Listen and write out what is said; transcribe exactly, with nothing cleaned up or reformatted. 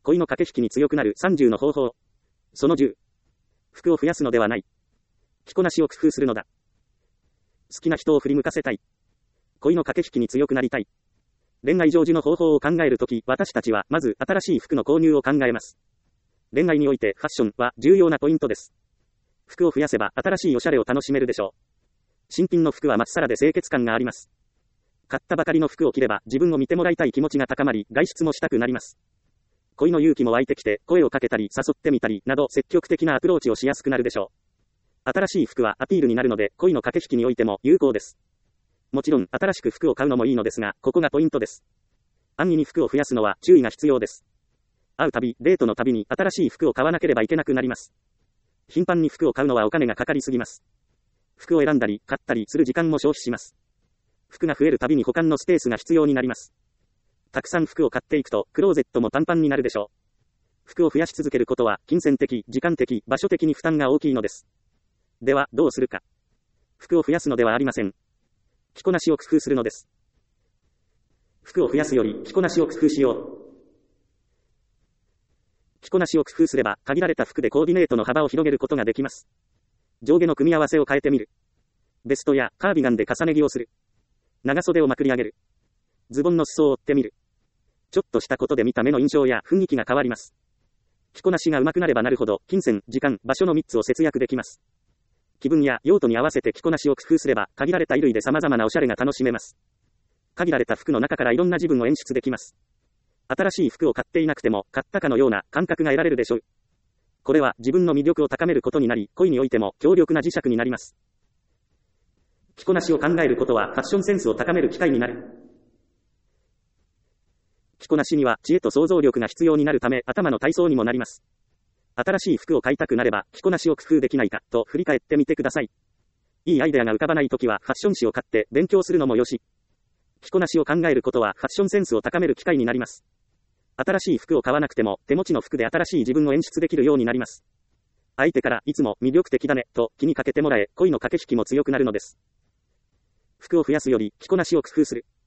恋の駆け引きに強くなるさんじゅうの方法。そのじゅう。服を増やすのではない。着こなしを工夫するのだ。好きな人を振り向かせたい。恋の駆け引きに強くなりたい。恋愛成就の方法を考えるとき、私たちはまず新しい服の購入を考えます。恋愛においてファッションは重要なポイントです。服を増やせば新しいおしゃれを楽しめるでしょう。新品の服はまっさらで清潔感があります。買ったばかりの服を着れば自分を見てもらいたい気持ちが高まり、外出もしたくなります。恋の勇気も湧いてきて、声をかけたり誘ってみたりなど積極的なアプローチをしやすくなるでしょう。新しい服はアピールになるので、恋の駆け引きにおいても有効です。もちろん新しく服を買うのもいいのですが、ここがポイントです。安易に服を増やすのは注意が必要です。会うたび、デートのたびに新しい服を買わなければいけなくなります。頻繁に服を買うのはお金がかかりすぎます。服を選んだり買ったりする時間も消費します。服が増えるたびに保管のスペースが必要になります。たくさん服を買っていくと、クローゼットもパンパンになるでしょう。服を増やし続けることは、金銭的、時間的、場所的に負担が大きいのです。では、どうするか。服を増やすのではありません。着こなしを工夫するのです。服を増やすより、着こなしを工夫しよう。着こなしを工夫すれば、限られた服でコーディネートの幅を広げることができます。上下の組み合わせを変えてみる。ベストやカーディガンで重ね着をする。長袖をまくり上げる。ズボンの裾を折ってみる。ちょっとしたことで見た目の印象や雰囲気が変わります。着こなしが上手くなればなるほど、金銭、時間、場所のみっつを節約できます。気分や用途に合わせて着こなしを工夫すれば、限られた衣類で様々なおしゃれが楽しめます。限られた服の中からいろんな自分を演出できます。新しい服を買っていなくても、買ったかのような感覚が得られるでしょう。これは自分の魅力を高めることになり、恋においても強力な磁石になります。着こなしを考えることはファッションセンスを高める機会になる。着こなしには知恵と想像力が必要になるため、頭の体操にもなります。新しい服を買いたくなれば、着こなしを工夫できないかと振り返ってみてください。いいアイデアが浮かばないときはファッション誌を買って勉強するのもよし。着こなしを考えることはファッションセンスを高める機会になります。新しい服を買わなくても手持ちの服で新しい自分を演出できるようになります。相手からいつも魅力的だねと気にかけてもらえ、恋の駆け引きも強くなるのです。服を増やすより着こなしを工夫する。